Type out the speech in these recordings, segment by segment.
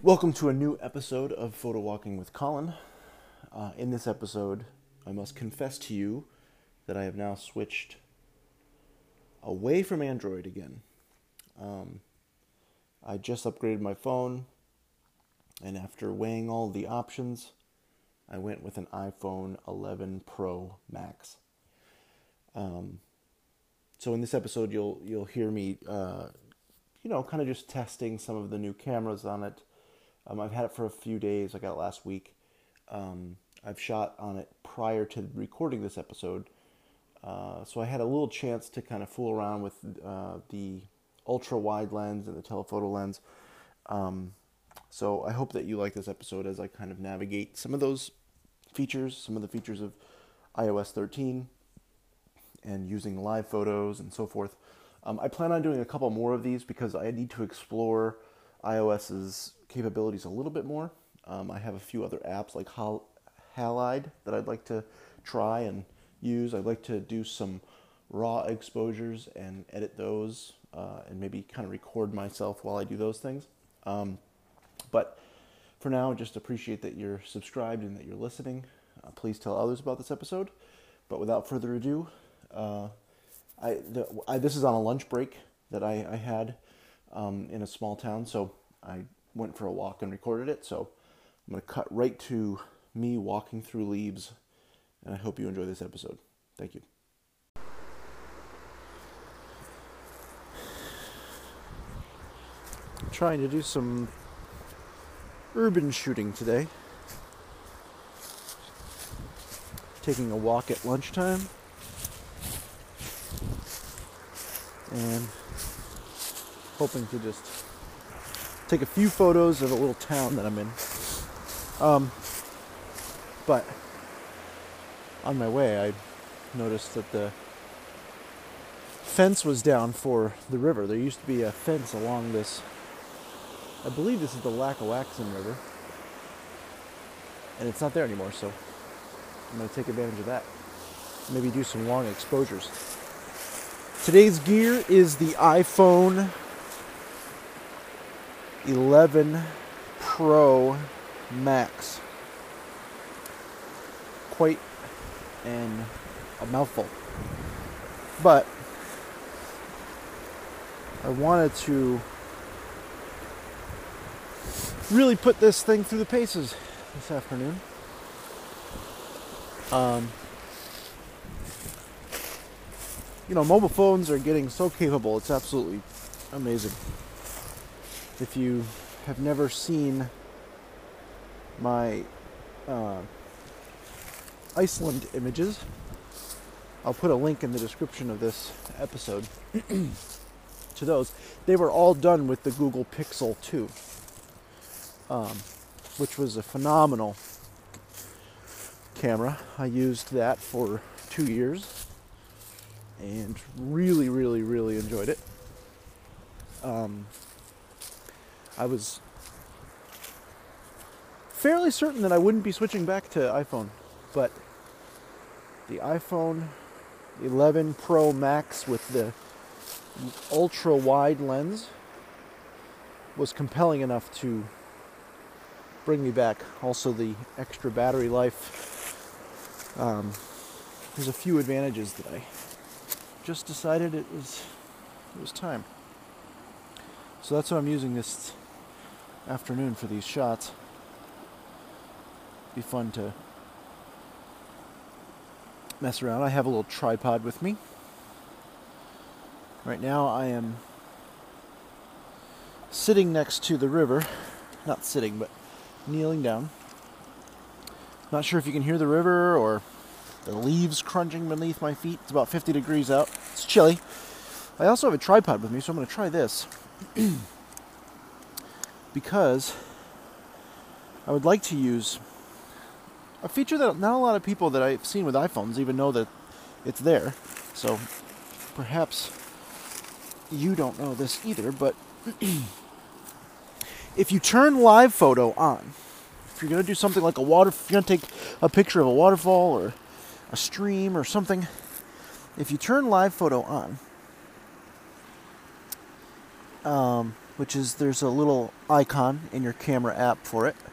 Welcome to a new episode of Photo Walking with Colin. In this episode, I must confess to you that I have now switched away from Android again. I just upgraded my phone, and after weighing all the options, I went with an iPhone 11 Pro Max. So in this episode, you'll hear me, kind of just testing some of the new cameras on it. I've had it for a few days. I got it last week. I've shot on it prior to recording this episode. So I had a little chance to kind of fool around with the ultra-wide lens and the telephoto lens. So I hope that you like this episode as I kind of navigate some of those features, some of the features of iOS 13 and using live photos and so forth. I plan on doing a couple more of these because I need to explore iOS's capabilities a little bit more. I have a few other apps like Halide that I'd like to try and use. I'd like to do some raw exposures and edit those and maybe kind of record myself while I do those things. But for now, just appreciate that you're subscribed and that you're listening. Please tell others about this episode. But without further ado, this is on a lunch break that I had in a small town, so I went for a walk and recorded it. So I'm going to cut right to me walking through leaves, and I hope you enjoy this episode. Thank you. I'm trying to do some urban shooting today. Taking a walk at lunchtime. And hoping to just take a few photos of a little town that I'm in. But on my way, I noticed that the fence was down for the river. There used to be a fence along this. I believe this is the Lackawaxen River. And it's not there anymore, so I'm going to take advantage of that. Maybe do some long exposures. Today's gear is the iPhone 11 Pro Max. Quite a mouthful. But I wanted to really put this thing through the paces this afternoon. Mobile phones are getting so capable. It's absolutely amazing. If you have never seen my Iceland images, I'll put a link in the description of this episode to those. They were all done with the Google Pixel 2, which was a phenomenal camera. I used that for 2 years and really, really, really enjoyed it. I was fairly certain that I wouldn't be switching back to iPhone, but the iPhone 11 Pro Max with the ultra wide lens was compelling enough to bring me back. Also, the extra battery life. There's a few advantages that I just decided it was time. So that's what I'm using this afternoon for these shots. Be fun to mess around. I have a little tripod with me. Right now I am sitting next to the river. Not sitting, but kneeling down. Not sure if you can hear the river or the leaves crunching beneath my feet. It's about 50 degrees out. It's chilly. I also have a tripod with me, so I'm going to try this. Because I would like to use a feature that not a lot of people that I've seen with iPhones even know that it's there. So perhaps you don't know this either, but if you turn live photo on, if you're going to do something like if you're going to take a picture of a waterfall or a stream or something, if you turn live photo on, which is there's a little icon in your camera app for it.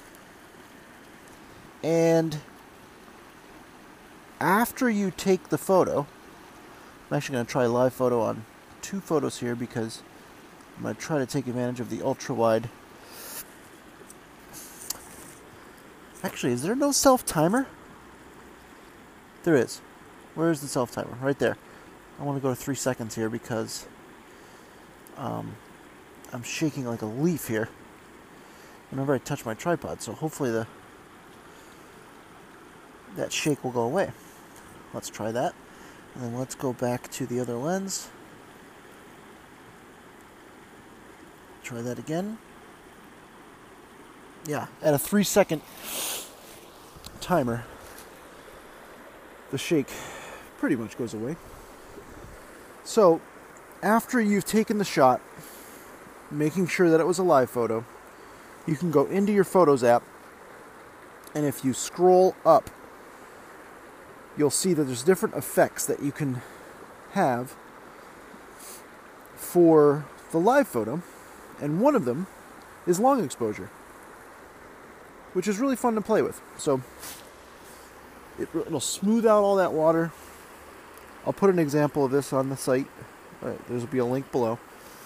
And after you take the photo, I'm actually going to try live photo on 2 photos here because I'm going to try to take advantage of the ultra wide. Actually, is there no self timer? There is. Where is the self timer? Right there. I want to go to 3 seconds here because I'm shaking like a leaf here whenever I touch my tripod. So hopefully that shake will go away. Let's try that. And then let's go back to the other lens. Try that again. Yeah, at a 3 second timer, the shake pretty much goes away. So, after you've taken the shot, making sure that it was a live photo, you can go into your Photos app, and if you scroll up, you'll see that there's different effects that you can have for the live photo, and one of them is long exposure, which is really fun to play with. So it'll smooth out all that water. I'll put an example of this on the site. There'll be a link below.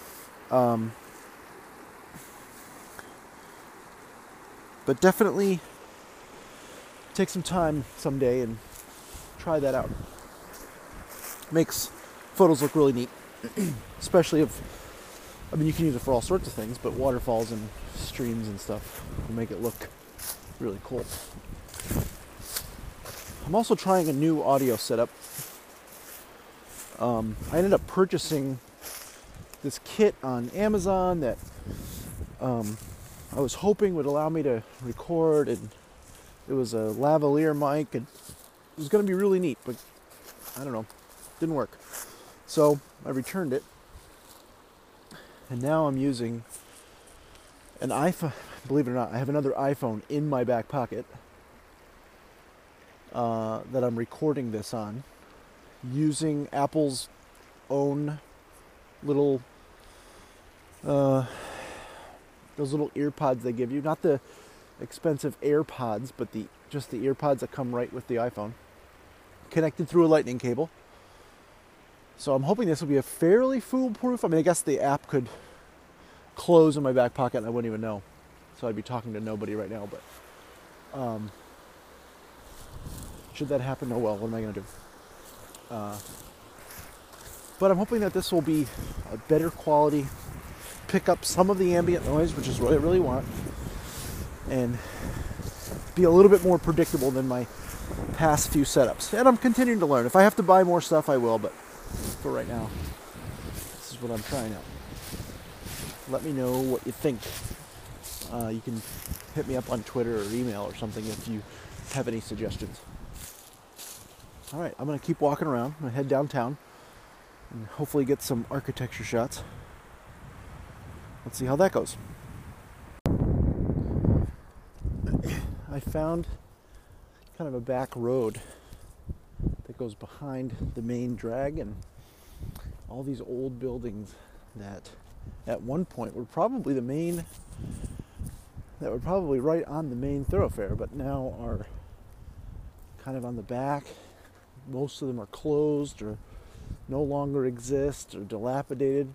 But definitely take some time someday and try that out. Makes photos look really neat. Especially if, you can use it for all sorts of things, but waterfalls and streams and stuff will make it look really cool. I'm also trying a new audio setup. I ended up purchasing this kit on Amazon that I was hoping would allow me to record, and it was a lavalier mic, and it was going to be really neat, but I don't know, didn't work. So I returned it, and now I'm using an iPhone. Believe it or not, I have another iPhone in my back pocket that I'm recording this on, using Apple's own little those little ear pods they give you, not the expensive AirPods, but just the ear pods that come right with the iPhone, connected through a lightning cable. So I'm hoping this will be a fairly foolproof. I guess the app could close in my back pocket and I wouldn't even know. So I'd be talking to nobody right now, but should that happen, oh well, what am I going to do? But I'm hoping that this will be a better quality, pick up some of the ambient noise, which is what I really want, and be a little bit more predictable than my past few setups. And I'm continuing to learn. If I have to buy more stuff, I will, but for right now, this is what I'm trying out. Let me know what you think. You can hit me up on Twitter or email or something if you have any suggestions. All right, I'm going to keep walking around. I'm going to head downtown and hopefully get some architecture shots. Let's see how that goes. I found kind of a back road that goes behind the main drag, and all these old buildings that at one point were probably right on the main thoroughfare, but now are kind of on the back. Most of them are closed or no longer exist or dilapidated.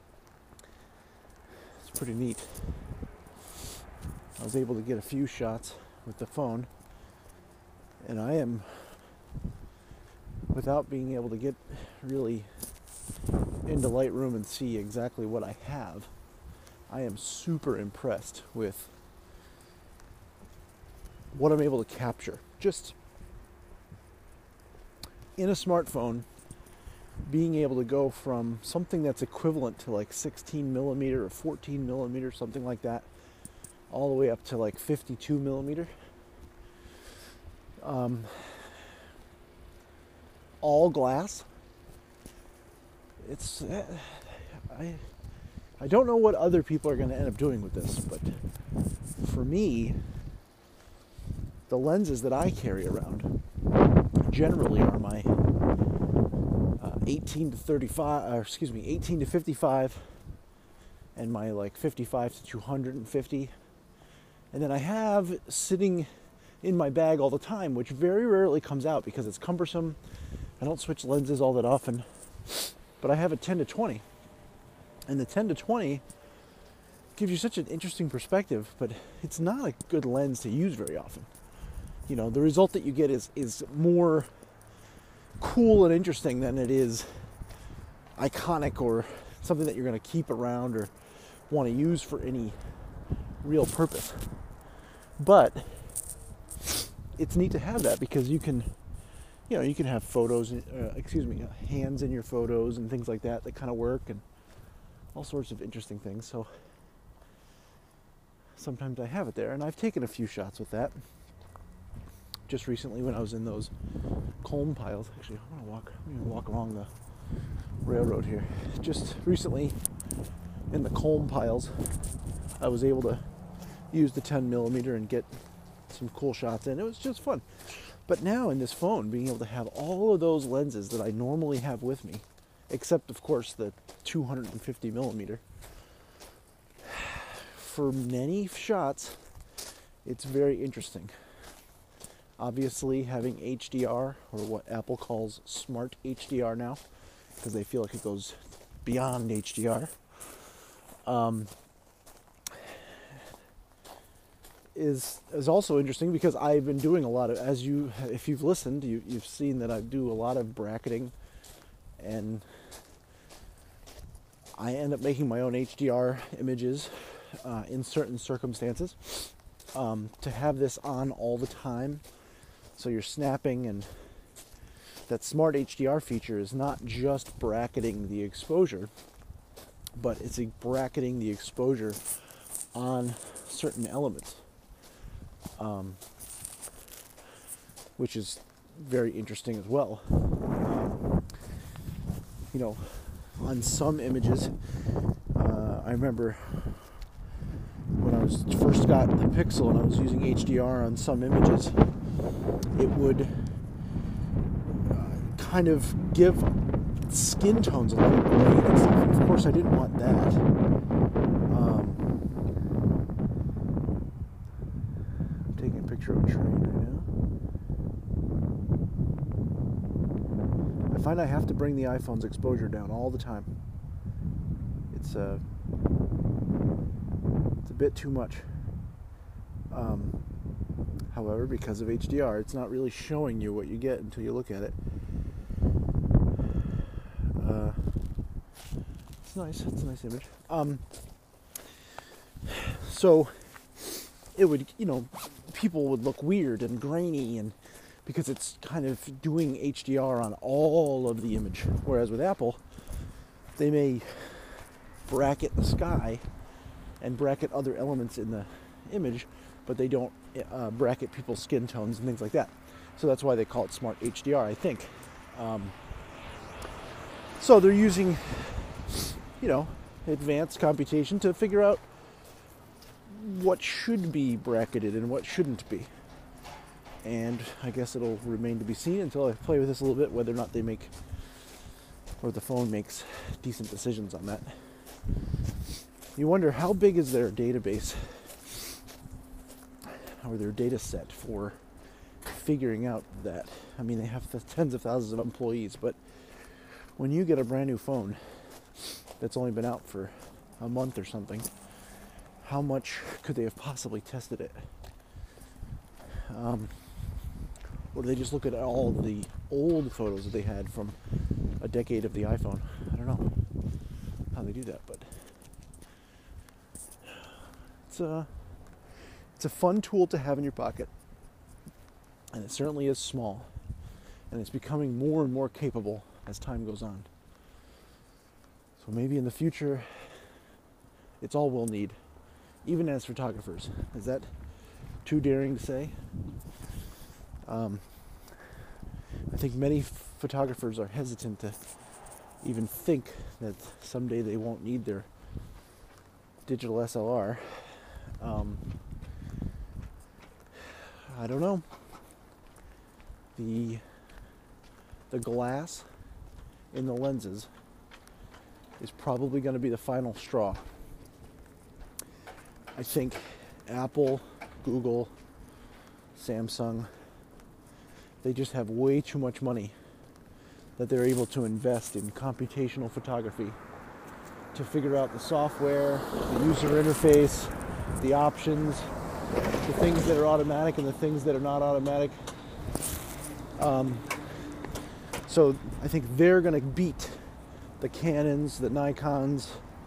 It's pretty neat. I was able to get a few shots with the phone, and I am, without being able to get really into Lightroom and see exactly what I have, I am super impressed with what I'm able to capture. Just in a smartphone, being able to go from something that's equivalent to like 16 millimeter or 14 millimeter, something like that, all the way up to like 52 millimeter. All glass. It's I don't know what other people are going to end up doing with this, but for me, the lenses that I carry around generally are my 18 to 55, 18 to 55 and my like 55 to 250. And then I have sitting in my bag all the time, which very rarely comes out because it's cumbersome. I don't switch lenses all that often. But I have a 10 to 20. And the 10 to 20 gives you such an interesting perspective, but it's not a good lens to use very often. You know, the result that you get is more cool and interesting than it is iconic or something that you're going to keep around or want to use for any real purpose. But it's neat to have that because you can have photos, hands in your photos and things like that kind of work, and all sorts of interesting things. So sometimes I have it there, and I've taken a few shots with that. Just recently when I was in those culm piles, actually I'm gonna walk along the railroad here. Just recently in the culm piles, I was able to use the 10mm and get some cool shots in. It was just fun. But now in this phone, being able to have all of those lenses that I normally have with me, except of course the 250mm, for many shots, it's very interesting. Obviously, having HDR, or what Apple calls smart HDR now, because they feel like it goes beyond HDR, is also interesting because I've been doing a lot of, if you've listened, you've seen that I do a lot of bracketing, and I end up making my own HDR images in certain circumstances. To have this on all the time, so you're snapping, and that smart HDR feature is not just bracketing the exposure, but it's bracketing the exposure on certain elements, which is very interesting as well. On some images, I remember when I first got the Pixel and I was using HDR on some images, it would kind of give skin tones a lot of gray and stuff. And of course, I didn't want that. I'm taking a picture of a train right now. I find I have to bring the iPhone's exposure down all the time. It's a bit too much. However, because of HDR, it's not really showing you what you get until you look at it. It's nice. It's a nice image. So it would, people would look weird and grainy, and because it's kind of doing HDR on all of the image. Whereas with Apple, they may bracket the sky and bracket other elements in the image, but they don't bracket people's skin tones and things like that. So that's why they call it smart HDR, I think. So they're using, advanced computation to figure out what should be bracketed and what shouldn't be. And I guess it'll remain to be seen until I play with this a little bit, whether or not the phone makes decent decisions on that. You wonder, how big is their database or their data set for figuring out that? I mean, they have tens of thousands of employees, but when you get a brand new phone that's only been out for a month or something, how much could they have possibly tested it? Or do they just look at all the old photos that they had from a decade of the iPhone? I don't know how they do that, but it's a fun tool to have in your pocket, and it certainly is small, and it's becoming more and more capable as time goes on. So maybe in the future, it's all we'll need, even as photographers. Is that too daring to say? I think many photographers are hesitant to even think that someday they won't need their digital SLR. I don't know. The glass in the lenses is probably going to be the final straw I think Apple, Google, Samsung, they just have way too much money that they're able to invest in computational photography to figure out the software, the user interface, the options, the things that are automatic and the things that are not automatic. So I think they're going to beat the Canons, the Nikons,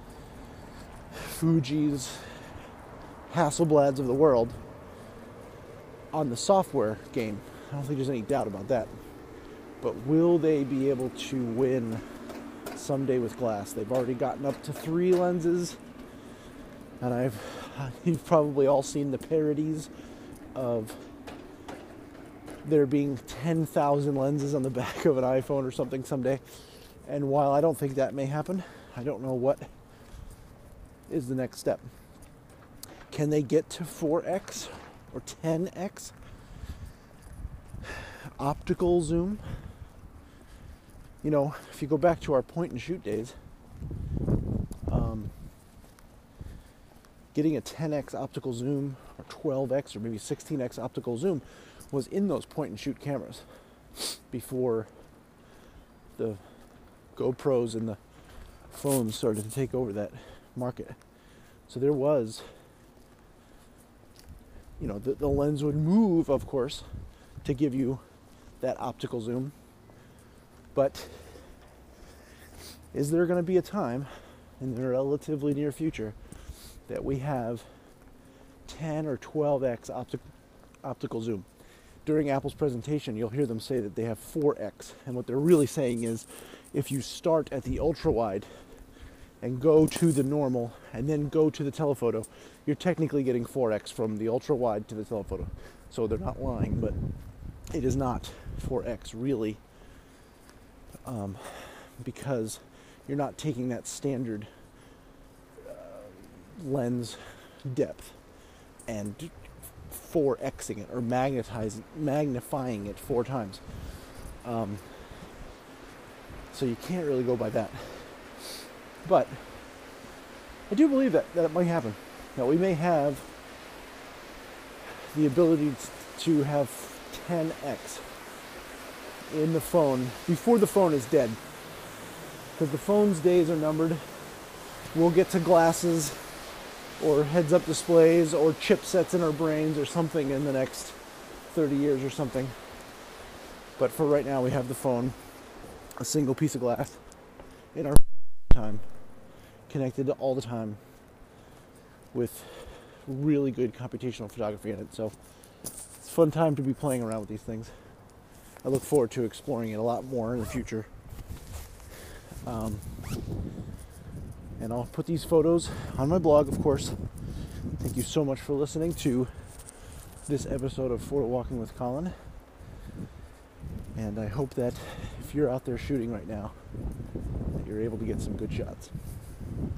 Fujis, Hasselblads of the world on the software game. I don't think there's any doubt about that. But will they be able to win someday with glass? They've already gotten up to 3 lenses, and you've probably all seen the parodies of there being 10,000 lenses on the back of an iPhone or something someday. And while I don't think that may happen, I don't know what is the next step. Can they get to 4x or 10x optical zoom? You know, if you go back to our point and shoot days, getting a 10x optical zoom or 12x or maybe 16x optical zoom was in those point and shoot cameras before the GoPros and the phones started to take over that market. So there was, you know, the lens would move, of course, to give you that optical zoom. But is there going to be a time in the relatively near future that we have 10 or 12x optical zoom? During Apple's presentation, you'll hear them say that they have 4x. And what they're really saying is if you start at the ultra wide and go to the normal and then go to the telephoto, you're technically getting 4x from the ultra wide to the telephoto. So they're not lying, but it is not 4x really, because you're not taking that standard lens depth and 4xing it or magnifying it 4 times. So you can't really go by that. But I do believe that it might happen. That we may have the ability to have 10x in the phone before the phone is dead. Because the phone's days are numbered. We'll get to glasses or heads-up displays or chipsets in our brains or something in the next 30 years or something. But for right now, we have the phone, a single piece of glass in our time, connected all the time with really good computational photography in it. So it's a fun time to be playing around with these things. I look forward to exploring it a lot more in the future. And I'll put these photos on my blog, of course. Thank you so much for listening to this episode of Photo Walking with Colin. And I hope that if you're out there shooting right now, that you're able to get some good shots.